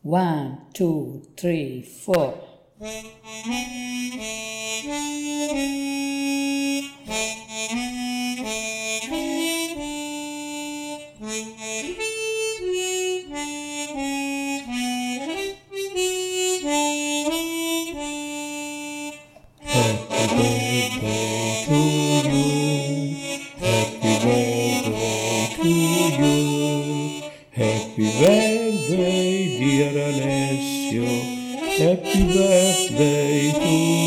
1, 2, 3, 4. Happy birthday, dear Alessio. Happy birthday to